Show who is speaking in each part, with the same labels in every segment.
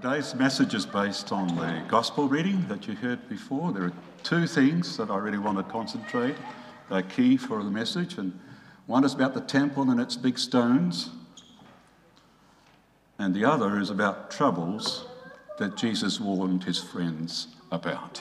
Speaker 1: Today's message is based on the gospel reading that you heard before. There are two things that I really want to concentrate, key for the message. And one is about the temple and its big stones. And the other is about troubles that Jesus warned his friends about.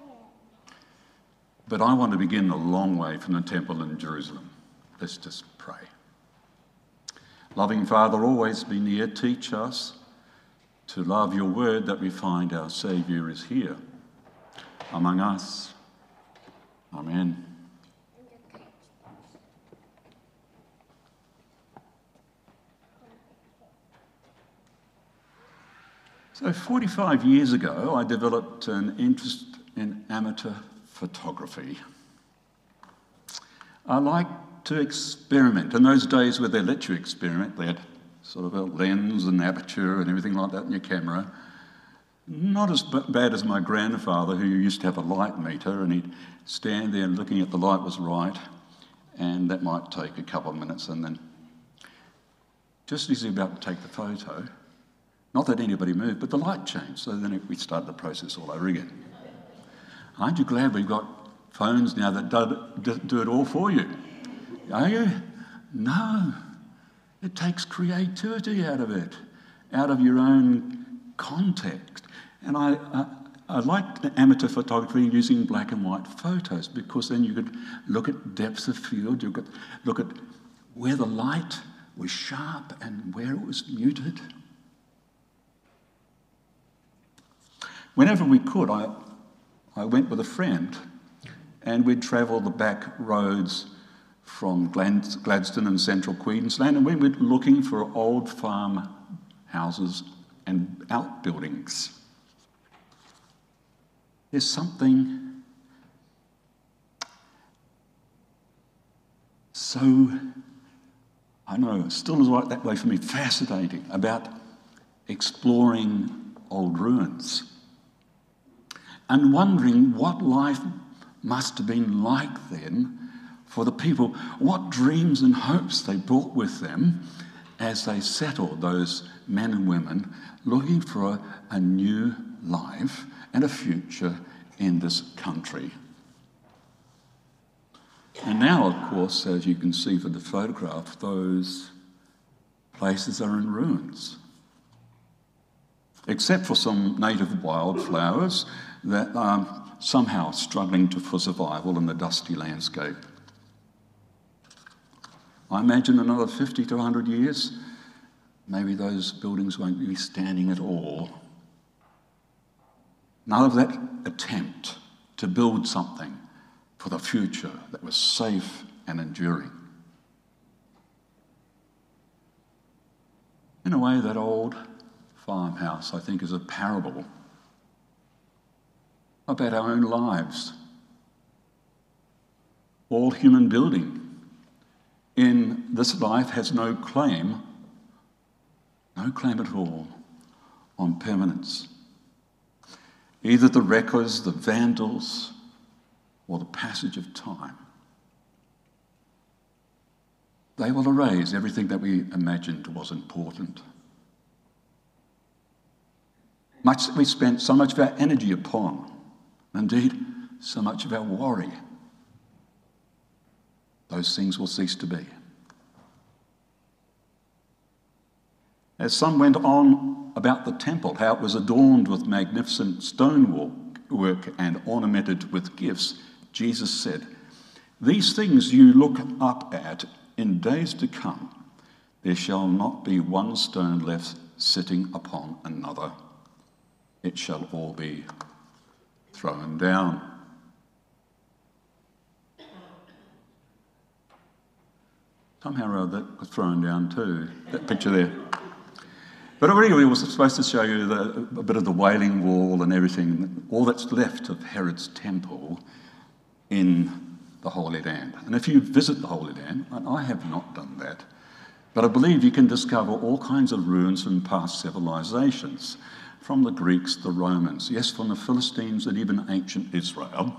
Speaker 1: But I want to begin a long way from the temple in Jerusalem. Let's just pray. Loving Father, always be near. Teach us to love your word, that we find our Saviour is here among us. Amen. So 45 years ago, I developed an interest in amateur photography. I liked to experiment. In those days where they let you experiment, they had sort of a lens and aperture and everything like that in your camera. Not as bad as my grandfather, who used to have a light meter, and he'd stand there looking at the light was right, and that might take a couple of minutes, and then just as he's about to take the photo, not that anybody moved, but the light changed, so then we started the process all over again. Aren't you glad we've got phones now that do it all for you? Are you? No. It takes creativity out of it, out of your own context. And I liked the amateur photography using black and white photos, because then you could look at depth of field, you could look at where the light was sharp and where it was muted. Whenever we could, I went with a friend, and we'd travel the back roads from Gladstone and central Queensland, and we were looking for old farm houses and outbuildings. There's something so, I know, still is like that way for me, fascinating about exploring old ruins and wondering what life must have been like then for the people, what dreams and hopes they brought with them as they settled, those men and women looking for a new life and a future in this country. And now, of course, as you can see from the photograph, those places are in ruins, except for some native wildflowers that are somehow struggling for survival in the dusty landscape. I imagine another 50 to 100 years, maybe those buildings won't be standing at all. None of that attempt to build something for the future that was safe and enduring. In a way, that old farmhouse, I think, is a parable about our own lives. All human building in this life has no claim at all on permanence. Either the wreckers, the vandals, or the passage of time. They will erase everything that we imagined was important. Much that we spent so much of our energy upon, indeed, so much of our worry, those things will cease to be. As some went on about the temple, how it was adorned with magnificent stonework and ornamented with gifts, Jesus said, "These things you look up at, in days to come, there shall not be one stone left sitting upon another. It shall all be thrown down." Somehow or other that was thrown down too, that picture there. But it really was supposed to show you a bit of the Wailing Wall and everything, all that's left of Herod's temple in the Holy Land. And if you visit the Holy Land, and I have not done that, but I believe you can discover all kinds of ruins from past civilizations, from the Greeks, the Romans, yes, from the Philistines and even ancient Israel.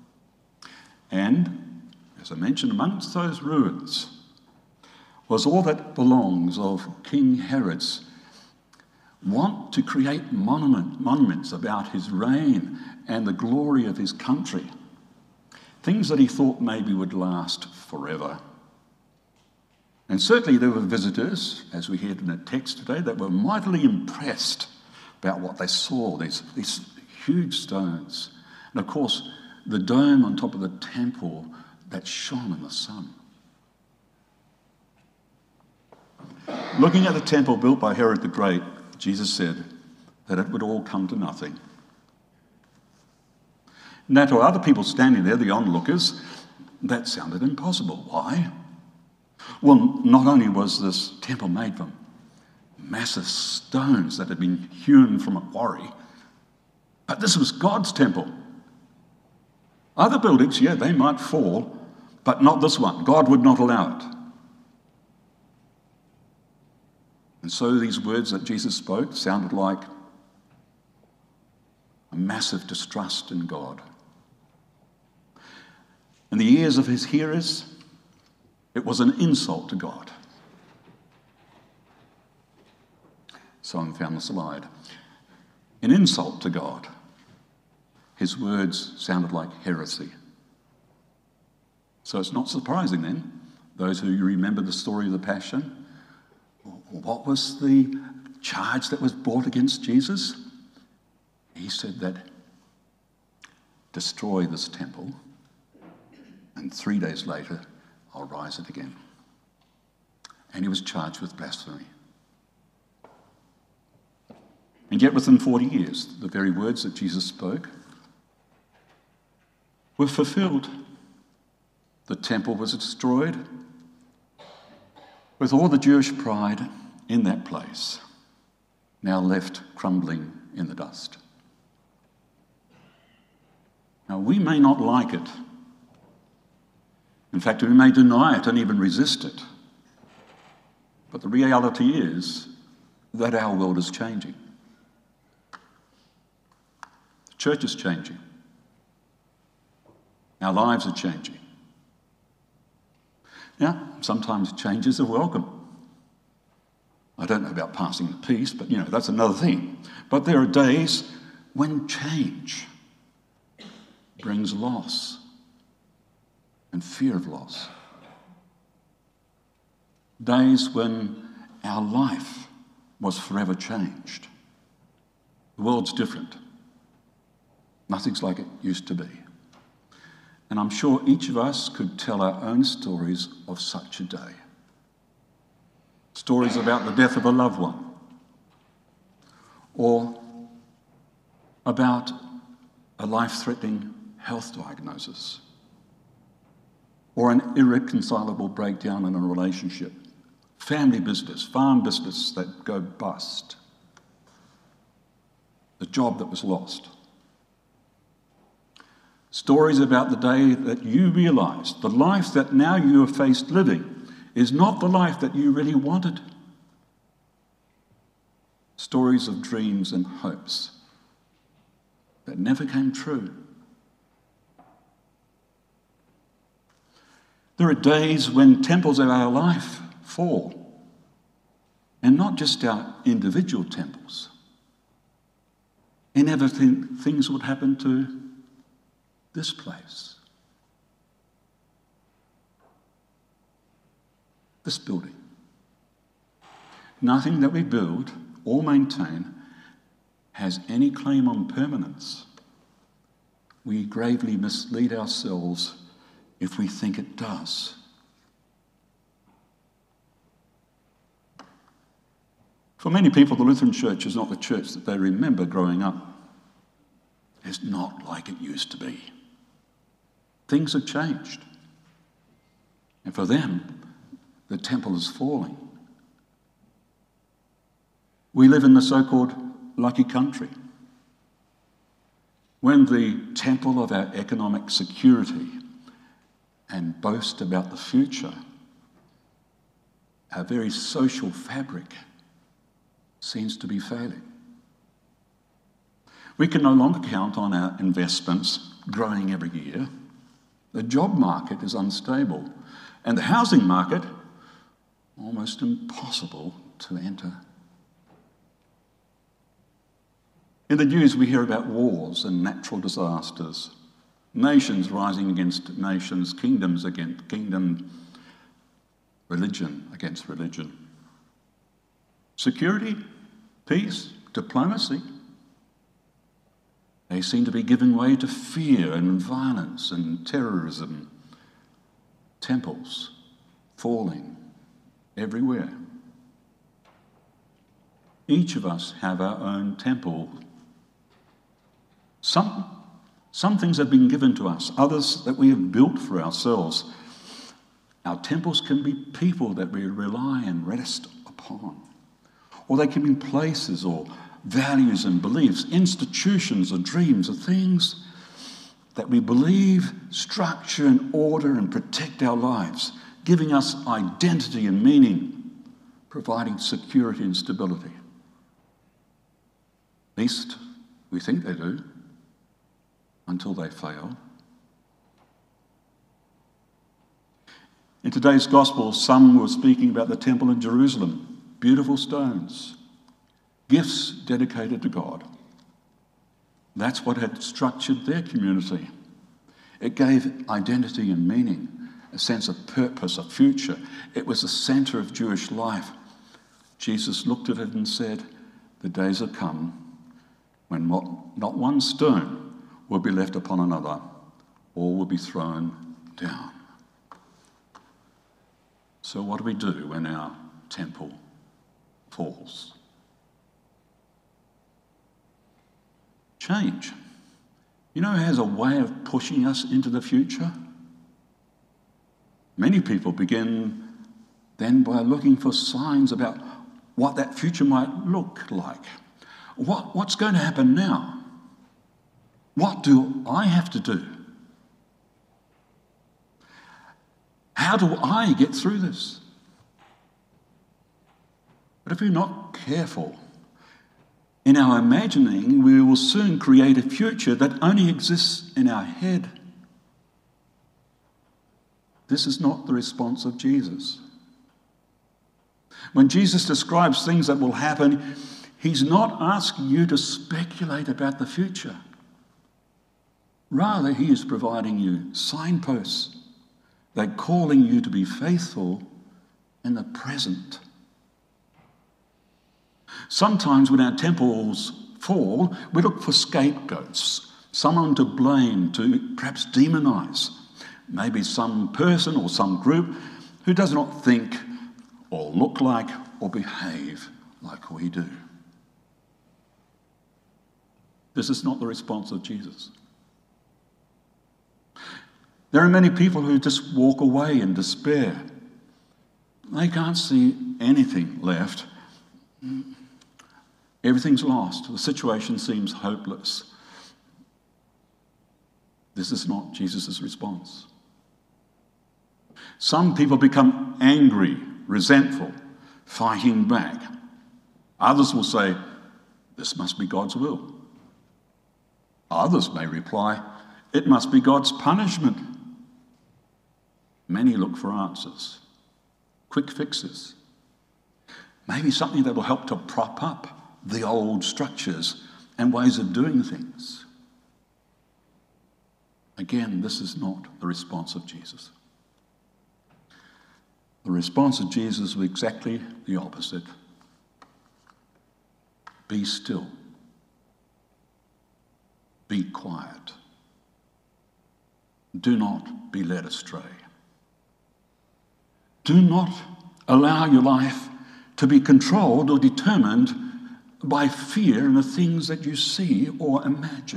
Speaker 1: And, as I mentioned, amongst those ruins was all that belongs of King Herod's want to create monuments about his reign and the glory of his country, things that he thought maybe would last forever. And certainly there were visitors, as we heard in the text today, that were mightily impressed about what they saw, these huge stones. And of course, the dome on top of the temple that shone in the sun. Looking at the temple built by Herod the Great, Jesus said that it would all come to nothing. Now, to other people standing there, the onlookers, that sounded impossible. Why? Well, not only was this temple made from massive stones that had been hewn from a quarry, but this was God's temple. Other buildings, yeah, they might fall, but not this one. God would not allow it. And so these words that Jesus spoke sounded like a massive distrust in God. In the ears of his hearers, it was an insult to God. Someone found the slide. An insult to God. His words sounded like heresy. So it's not surprising then, those who remember the story of the Passion, what was the charge that was brought against Jesus? He said that, destroy this temple, and 3 days later, I'll rise it again. And he was charged with blasphemy. And yet within 40 years, the very words that Jesus spoke were fulfilled. The temple was destroyed with all the Jewish pride in that place, now left crumbling in the dust. Now, we may not like it. In fact, we may deny it and even resist it. But the reality is that our world is changing. The church is changing. Our lives are changing. Now, sometimes changes are welcome. I don't know about passing the peace, but that's another thing. But there are days when change brings loss and fear of loss. Days when our life was forever changed. The world's different. Nothing's like it used to be. And I'm sure each of us could tell our own stories of such a day. Stories about the death of a loved one, or about a life-threatening health diagnosis, or an irreconcilable breakdown in a relationship, family business, farm business that go bust, the job that was lost. Stories about the day that you realised the life that now you are faced living is not the life that you really wanted. Stories of dreams and hopes that never came true. There are days when temples of our life fall, and not just our individual temples. Inevitably, things would happen to this place, this building. Nothing that we build or maintain has any claim on permanence. We gravely mislead ourselves if we think it does. For many people, the Lutheran Church is not the church that they remember growing up. It's not like it used to be. Things have changed. And for them, the temple is falling. We live in the so-called lucky country, when the temple of our economic security and boast about the future, our very social fabric seems to be failing. We can no longer count on our investments growing every year. The job market is unstable, and the housing market almost impossible to enter. In the news, we hear about wars and natural disasters, nations rising against nations, kingdoms against kingdom, religion against religion. Security, peace, diplomacy, they seem to be giving way to fear and violence and terrorism. Temples falling everywhere. Each of us have our own temple. Some things have been given to us, others that we have built for ourselves. Our temples can be people that we rely and rest upon. Or they can be places or values and beliefs, institutions or dreams or things that we believe structure and order and protect our lives, giving us identity and meaning, providing security and stability. At least we think they do, until they fail. In today's gospel, some were speaking about the temple in Jerusalem, beautiful stones, gifts dedicated to God. That's what had structured their community. It gave identity and meaning, a sense of purpose, a future. It was the centre of Jewish life. Jesus looked at it and said, the days have come when not one stone will be left upon another, all will be thrown down. So what do we do when our temple falls? Change. You know, it has a way of pushing us into the future. Many people begin then by looking for signs about what that future might look like. What's going to happen now? What do I have to do? How do I get through this? But if we're not careful, in our imagining, we will soon create a future that only exists in our head. This is not the response of Jesus. When Jesus describes things that will happen, he's not asking you to speculate about the future. Rather, he is providing you signposts. They're calling you to be faithful in the present. Sometimes when our temples fall, we look for scapegoats, someone to blame, to perhaps demonize. Maybe some person or some group who does not think or look like or behave like we do. This is not the response of Jesus. There are many people who just walk away in despair. They can't see anything left. Everything's lost. The situation seems hopeless. This is not Jesus' response. Some people become angry, resentful, fighting back. Others will say, this must be God's will. Others may reply, it must be God's punishment. Many look for answers, quick fixes, maybe something that will help to prop up the old structures and ways of doing things. Again, this is not the response of Jesus. The response of Jesus was exactly the opposite. Be still. Be quiet. Do not be led astray. Do not allow your life to be controlled or determined by fear and the things that you see or imagine.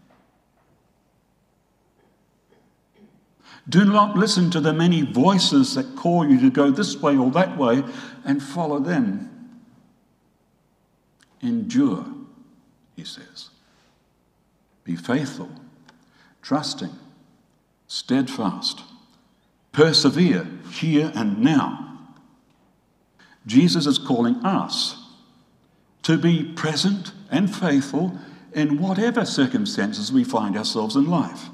Speaker 1: Do not listen to the many voices that call you to go this way or that way and follow them. Endure, he says. Be faithful, trusting, steadfast. Persevere here and now. Jesus is calling us to be present and faithful in whatever circumstances we find ourselves in life.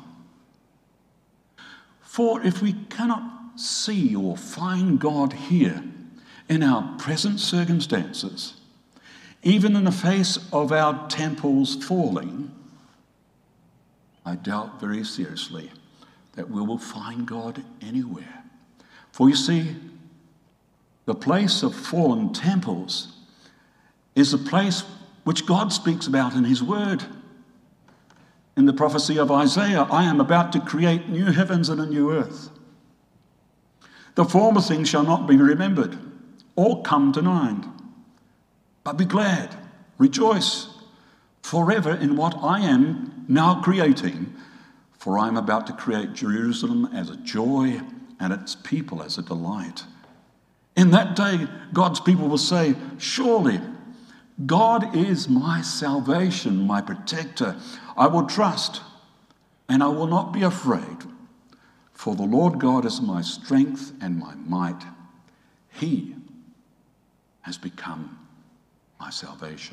Speaker 1: For if we cannot see or find God here in our present circumstances, Even in the face of our temples falling, I doubt very seriously that we will find God anywhere. For you see, the place of fallen temples is a place which God speaks about in his word. In the prophecy of Isaiah, I am about to create new heavens and a new earth. The former things shall not be remembered or come to mind. But be glad, rejoice forever in what I am now creating, for I am about to create Jerusalem as a joy and its people as a delight. In that day, God's people will say, surely God is my salvation, my protector. I will trust and I will not be afraid, for the Lord God is my strength and my might. He has become my salvation.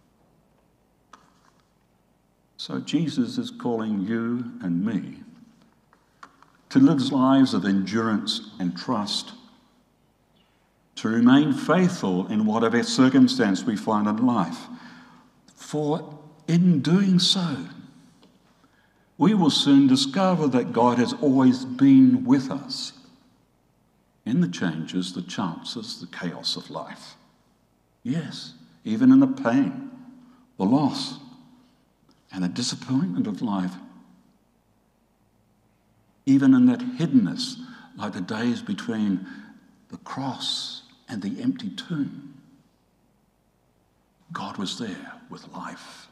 Speaker 1: So Jesus is calling you and me to live lives of endurance and trust, to remain faithful in whatever circumstance we find in life. For in doing so, we will soon discover that God has always been with us in the changes, the chances, the chaos of life. Yes, even in the pain, the loss, and the disappointment of life. Even in that hiddenness, like the days between the cross and the empty tomb, God was there with life.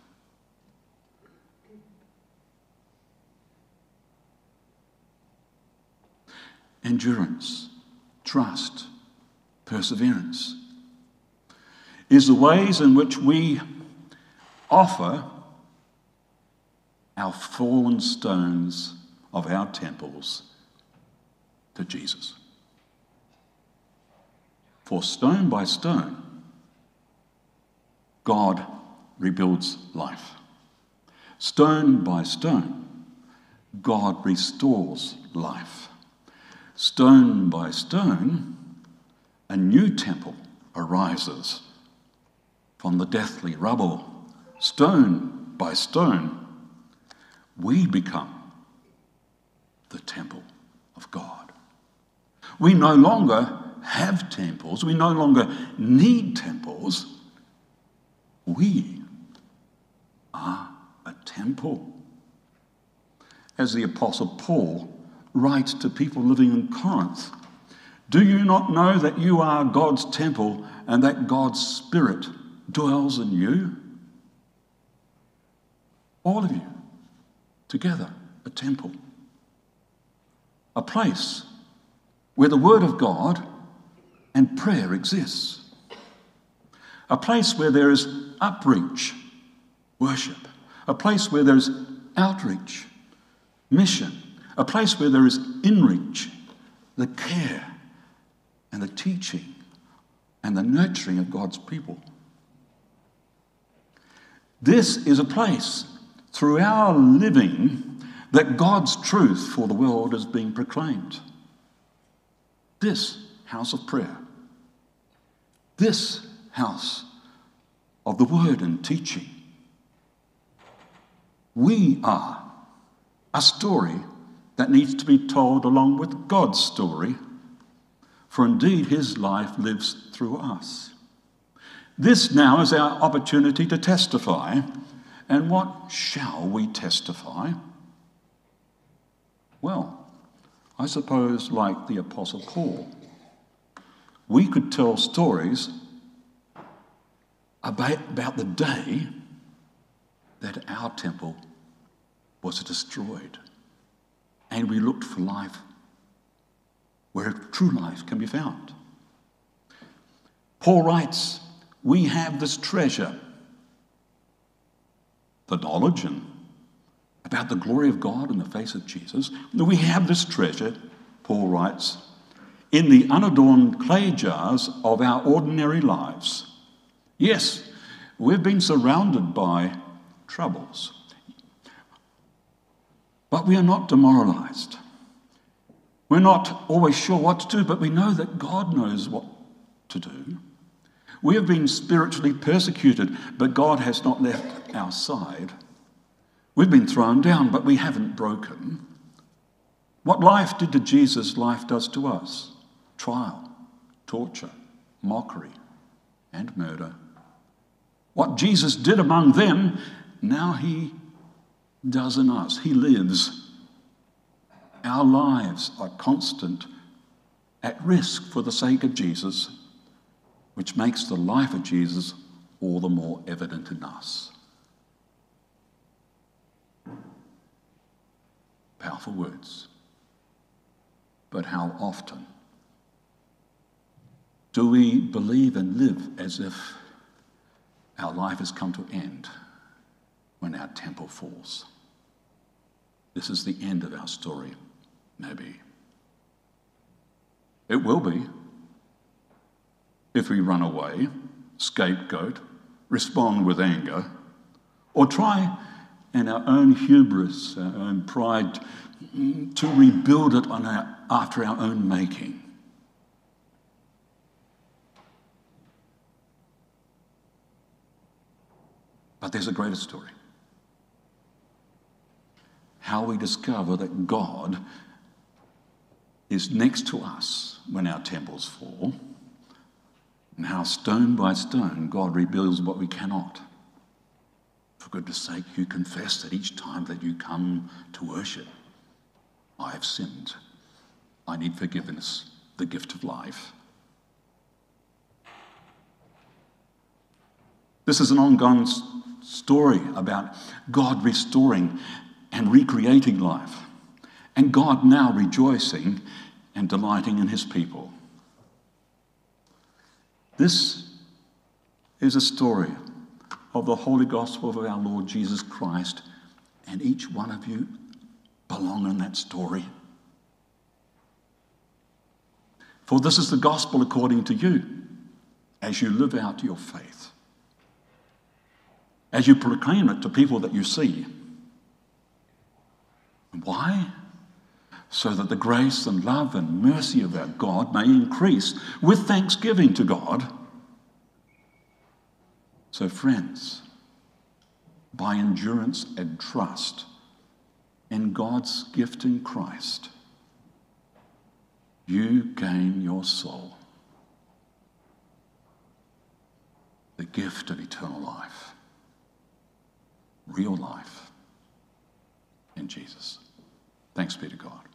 Speaker 1: Endurance, trust, perseverance is the ways in which we offer our fallen stones of our temples to Jesus. For stone by stone, God rebuilds life. Stone by stone, God restores life. Stone by stone, a new temple arises from the deathly rubble. Stone by stone, we become the temple of God. We no longer have temples. We no longer need temples. We are a temple. As the Apostle Paul writes to people living in Corinth, do you not know that you are God's temple and that God's Spirit dwells in you? All of you, together, a temple. A place where the Word of God and prayer exists. A place where there is upreach, worship. A place where there is outreach, mission. A place where there is inreach, the care and the teaching and the nurturing of God's people. This is a place through our living that God's truth for the world is being proclaimed. This house of prayer, this house of the word and teaching, we are a story that needs to be told along with God's story, for indeed his life lives through us. This now is our opportunity to testify. And what shall we testify? Well, I suppose like the Apostle Paul, we could tell stories about the day that our temple was destroyed and we looked for life where true life can be found. Paul writes, we have this treasure, the knowledge and about the glory of God in the face of Jesus. We have this treasure, Paul writes, in the unadorned clay jars of our ordinary lives. Yes, we've been surrounded by troubles, but we are not demoralized. We're not always sure what to do, but we know that God knows what to do. We have been spiritually persecuted, but God has not left our side. We've been thrown down, but we haven't broken. What life did to Jesus, life does to us. Trial, torture, mockery, and murder. What Jesus did among them, now he does in us. He lives. Our lives are constant, at risk for the sake of Jesus, which makes the life of Jesus all the more evident in us. Powerful words. But how often do we believe and live as if our life has come to end when our temple falls? This is the end of our story, maybe. It will be if we run away, scapegoat, respond with anger, or try in our own hubris, our own pride, to rebuild it after our own making. But there's a greater story. How we discover that God is next to us when our temples fall, and how stone by stone God rebuilds what we cannot. For goodness sake, you confess that each time that you come to worship, I have sinned. I need forgiveness, the gift of life. This is an ongoing story about God restoring and recreating life, and God now rejoicing and delighting in his people. This is a story of the holy gospel of our Lord Jesus Christ, and each one of you belong in that story. For this is the gospel according to you, as you live out your faith, as you proclaim it to people that you see. Why? So that the grace and love and mercy of our God may increase with thanksgiving to God. So friends, by endurance and trust in God's gift in Christ, you gain your soul, the gift of eternal life, real life in Jesus. Thanks be to God.